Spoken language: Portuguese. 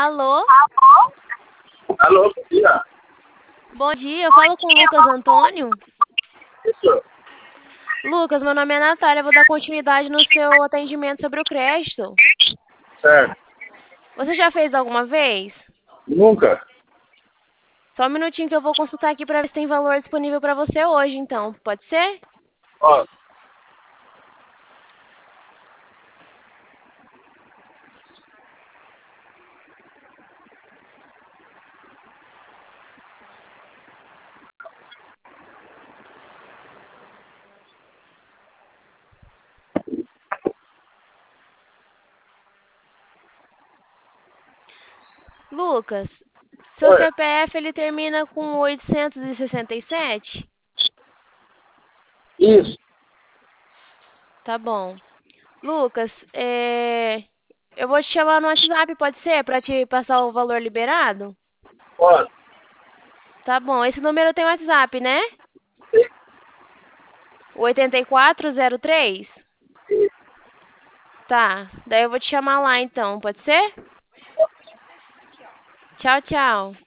Alô? Alô, bom dia. Bom dia, eu falo com o Lucas Antônio. Isso, Lucas, meu nome é Natália, eu vou dar continuidade no seu atendimento sobre o crédito. certo. Você já fez alguma vez? Nunca. Só um minutinho que eu vou consultar aqui para ver se tem valor disponível para você hoje, então. Pode ser? Ó, Lucas, seu oi. CPF ele termina com 867? Isso, Tá bom. Lucas, eu vou te chamar no WhatsApp, pode ser? Para te passar o valor liberado? ó. Tá bom. Esse número tem WhatsApp, né? 8403? Tá. Daí eu vou te chamar lá então, pode ser? Tchau, tchau.